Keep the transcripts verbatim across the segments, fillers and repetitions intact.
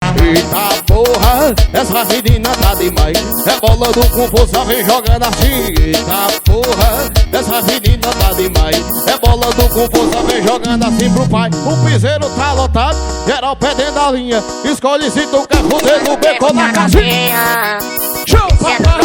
Eita porra, essa menina tá demais. Rebolando com força, vem jogando assim. Eita porra, essa menina tá demais. Rebolando com força, vem jogando assim pro pai. O piseiro tá lotado, geral perdendo a linha. Escolhe se tu quer foder no beco ou na casinha. Show, papai!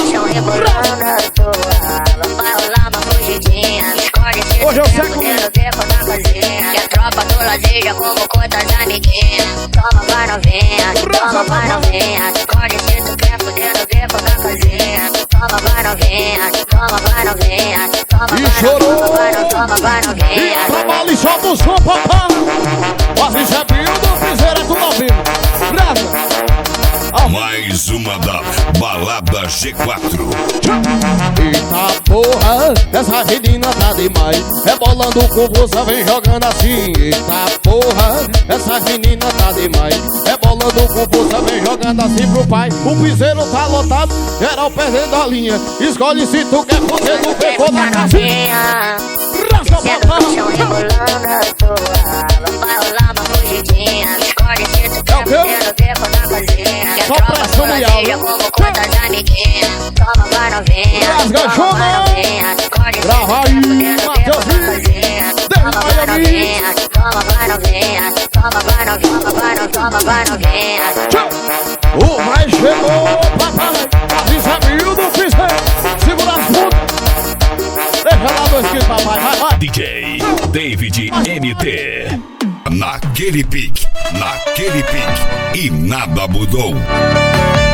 Vai rolar uma fugidinha. Escolhe se tu quer foder no beco ou na casinha. Que a tropa do lazer já convocou tuas amiguinhas. Toma, vai novinha, toma, vai novinha. Escolhe se tu quer foder no beco ou na casinha. Toma, vai novinha, toma, vai novinha. Toma, vai novinha, toma, vai novinha. E trabalha e solta o som, papai. Quase recebeu do piseiro, é tudo ao vivo. Brasa. Mais uma da Balada G quatro. Eita porra, essa menina tá demais. Rebolando com força, vem jogando assim. Eita porra, essa menina tá demais. Rebolando com força, vem jogando assim pro pai. O piseiro tá lotado, geral perdendo a linha. Escolhe se tu quer foder no beco ou na casinha. Senta no chão rebolando a toa. Vai rolar uma fugidinha. Escolhe se tu quer foder no beco ou na casinha. Só pressão e alma. Já convocou tuas amiguinhas. Toma, vai novinha. Toma, vai novinha. Escolhe se tu quer foder no beco ou na casinha. Toma, vai novinha. Toma, vai novinha. Toma, vai novinha. Toma, vai novinha. Toma, vai novinha. O mais chegou, papai. Avisa mil do piseiro. Segura as pontas. Deixa lá dois quilos, papai. Vai, vai. D J David M T. Naquele pique, naquele pique. E nada mudou.